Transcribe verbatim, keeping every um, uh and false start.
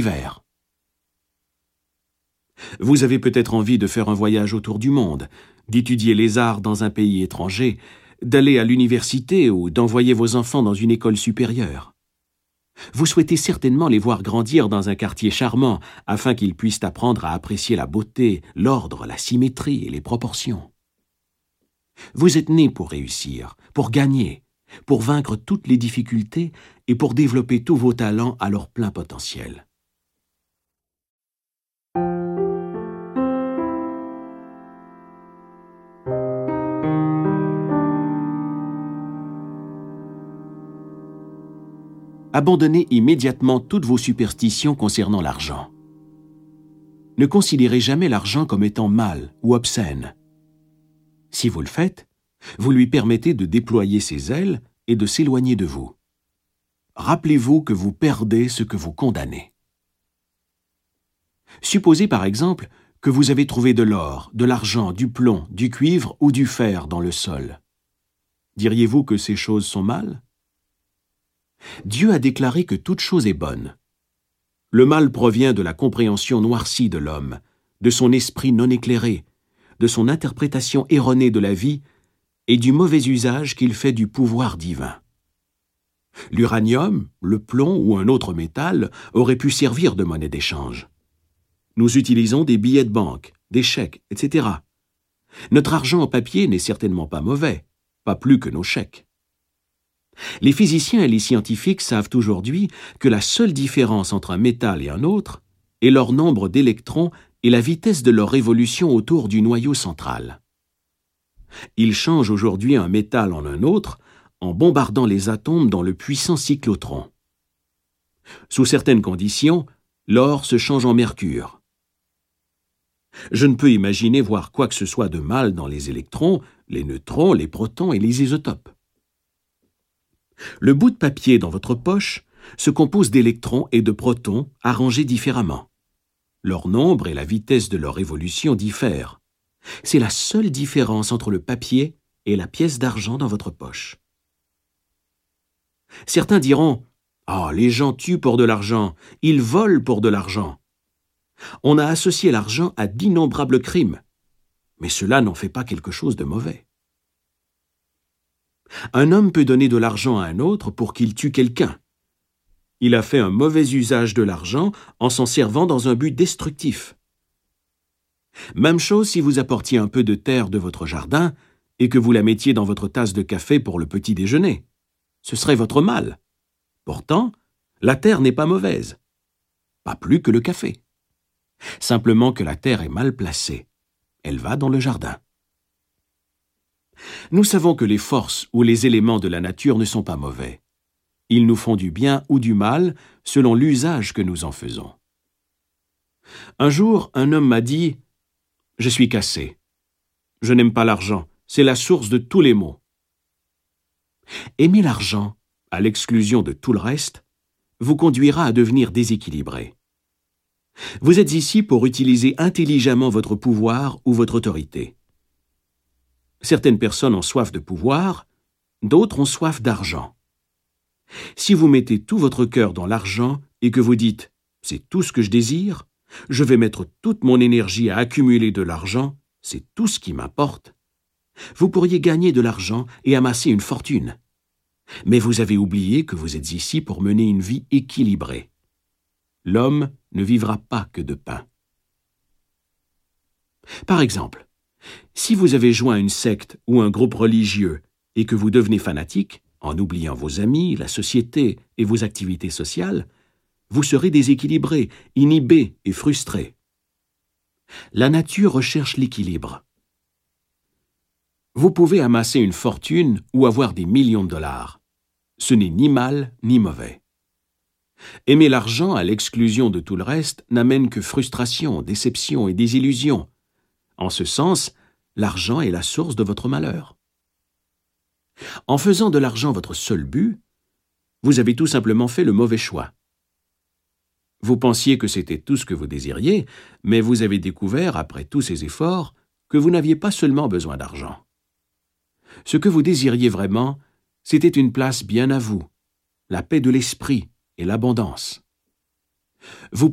l'hiver. Vous avez peut-être envie de faire un voyage autour du monde, d'étudier les arts dans un pays étranger, d'aller à l'université ou d'envoyer vos enfants dans une école supérieure. Vous souhaitez certainement les voir grandir dans un quartier charmant afin qu'ils puissent apprendre à apprécier la beauté, l'ordre, la symétrie et les proportions. Vous êtes né pour réussir, pour gagner, pour vaincre toutes les difficultés et pour développer tous vos talents à leur plein potentiel. Abandonnez immédiatement toutes vos superstitions concernant l'argent. Ne considérez jamais l'argent comme étant mal ou obscène. Si vous le faites, vous lui permettez de déployer ses ailes et de s'éloigner de vous. Rappelez-vous que vous perdez ce que vous condamnez. Supposez par exemple que vous avez trouvé de l'or, de l'argent, du plomb, du cuivre ou du fer dans le sol. Diriez-vous que ces choses sont mal ? Dieu a déclaré que toute chose est bonne. Le mal provient de la compréhension noircie de l'homme, de son esprit non éclairé, de son interprétation erronée de la vie et du mauvais usage qu'il fait du pouvoir divin. L'uranium, le plomb ou un autre métal auraient pu servir de monnaie d'échange. Nous utilisons des billets de banque, des chèques, et cetera. Notre argent en papier n'est certainement pas mauvais, pas plus que nos chèques. Les physiciens et les scientifiques savent aujourd'hui que la seule différence entre un métal et un autre est leur nombre d'électrons et la vitesse de leur révolution autour du noyau central. Ils changent aujourd'hui un métal en un autre en bombardant les atomes dans le puissant cyclotron. Sous certaines conditions, l'or se change en mercure. Je ne peux imaginer voir quoi que ce soit de mal dans les électrons, les neutrons, les protons et les isotopes. Le bout de papier dans votre poche se compose d'électrons et de protons arrangés différemment. Leur nombre et la vitesse de leur évolution diffèrent. C'est la seule différence entre le papier et la pièce d'argent dans votre poche. Certains diront « Ah, les gens tuent pour de l'argent, ils volent pour de l'argent. » On a associé l'argent à d'innombrables crimes, mais cela n'en fait pas quelque chose de mauvais. Un homme peut donner de l'argent à un autre pour qu'il tue quelqu'un. Il a fait un mauvais usage de l'argent en s'en servant dans un but destructif. Même chose si vous apportiez un peu de terre de votre jardin et que vous la mettiez dans votre tasse de café pour le petit déjeuner. Ce serait votre mal. Pourtant, la terre n'est pas mauvaise. Pas plus que le café. Simplement que la terre est mal placée. Elle va dans le jardin. Nous savons que les forces ou les éléments de la nature ne sont pas mauvais. Ils nous font du bien ou du mal selon l'usage que nous en faisons. Un jour, un homme m'a dit « Je suis cassé. Je n'aime pas l'argent. C'est la source de tous les maux. » Aimer l'argent, à l'exclusion de tout le reste, vous conduira à devenir déséquilibré. Vous êtes ici pour utiliser intelligemment votre pouvoir ou votre autorité. Certaines personnes ont soif de pouvoir, d'autres ont soif d'argent. Si vous mettez tout votre cœur dans l'argent et que vous dites « c'est tout ce que je désire, je vais mettre toute mon énergie à accumuler de l'argent, c'est tout ce qui m'importe », vous pourriez gagner de l'argent et amasser une fortune. Mais vous avez oublié que vous êtes ici pour mener une vie équilibrée. L'homme ne vivra pas que de pain. Par exemple, si vous avez joint une secte ou un groupe religieux et que vous devenez fanatique, en oubliant vos amis, la société et vos activités sociales, vous serez déséquilibré, inhibé et frustré. La nature recherche l'équilibre. Vous pouvez amasser une fortune ou avoir des millions de dollars. Ce n'est ni mal ni mauvais. Aimer l'argent à l'exclusion de tout le reste n'amène que frustration, déception et désillusion. En ce sens, l'argent est la source de votre malheur. En faisant de l'argent votre seul but, vous avez tout simplement fait le mauvais choix. Vous pensiez que c'était tout ce que vous désiriez, mais vous avez découvert, après tous ces efforts, que vous n'aviez pas seulement besoin d'argent. Ce que vous désiriez vraiment, c'était une place bien à vous, la paix de l'esprit et l'abondance. Vous